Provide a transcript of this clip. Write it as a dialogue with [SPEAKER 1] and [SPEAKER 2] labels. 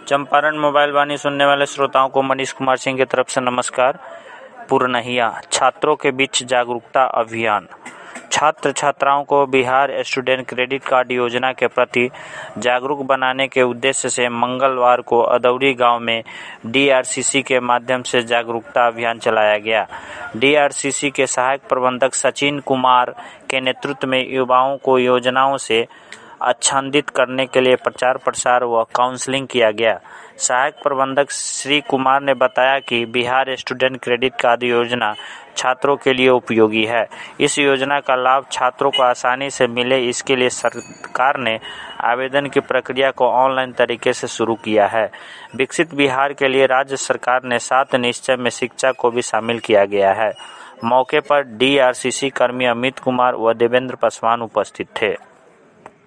[SPEAKER 1] Champaran mobile वाणी सुनने वाले श्रोताओं को मनीष कुमार सिंह की तरफ से नमस्कार। पूर्णहिया छात्रों के बीच जागरूकता अभियान। छात्र छात्राओं को बिहार स्टूडेंट क्रेडिट कार्ड योजना के प्रति जागरूक बनाने के उद्देश्य से मंगलवार को अदौरी गांव में डीआरसीसी के माध्यम से जागरूकता अभियान चलाया गया। डीआरसीसी के सहायक प्रबंधक सचिन कुमार के नेतृत्व में युवाओं को योजनाओं से आच्छादित करने के लिए प्रचार प्रसार व काउंसलिंग किया गया। सहायक प्रबंधक श्री कुमार ने बताया कि बिहार स्टूडेंट क्रेडिट कार्ड योजना छात्रों के लिए उपयोगी है। इस योजना का लाभ छात्रों को आसानी से मिले, इसके लिए सरकार ने आवेदन की प्रक्रिया को ऑनलाइन तरीके से शुरू किया है। विकसित बिहार के लिए राज्य सरकार ने 7 निश्चय में शिक्षा को भी शामिल किया गया है। मौके पर डीआरसीसी कर्मी अमित कुमार व देवेंद्र पासवान उपस्थित थे।